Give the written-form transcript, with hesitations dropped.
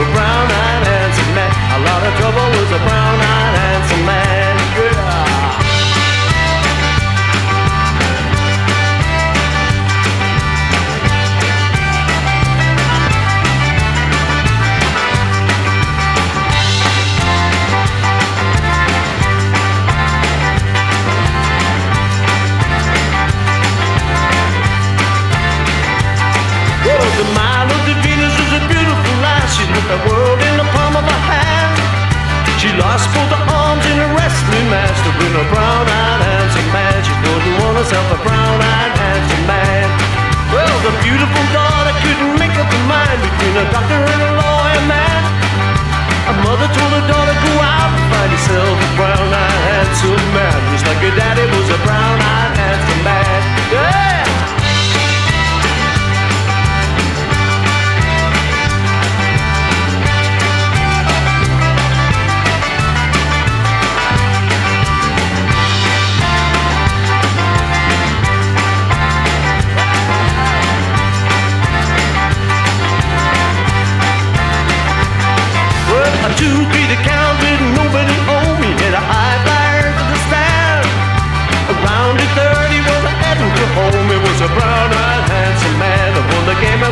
brown-eyed handsome man. A lot of trouble was a brown-eyed handsome man. Yeah. The mind of the Venus was a beautiful lass. She put the world in the palm of her hand. She lost both her arms in a wrestling match to win a brown-eyed handsome man. She couldn't want herself a brown-eyed handsome man. Well, the beautiful daughter couldn't make up her mind between a doctor and a lawyer man. A mother told her daughter, go out and find yourself a brown-eyed handsome man, just like your daddy was a brown-eyed handsome man. Yeah! A 2, 3 to count with nobody owe me. Hit a high flyer to the stand. Around the 30 was heading to home. It was a brown-eyed handsome man that won the game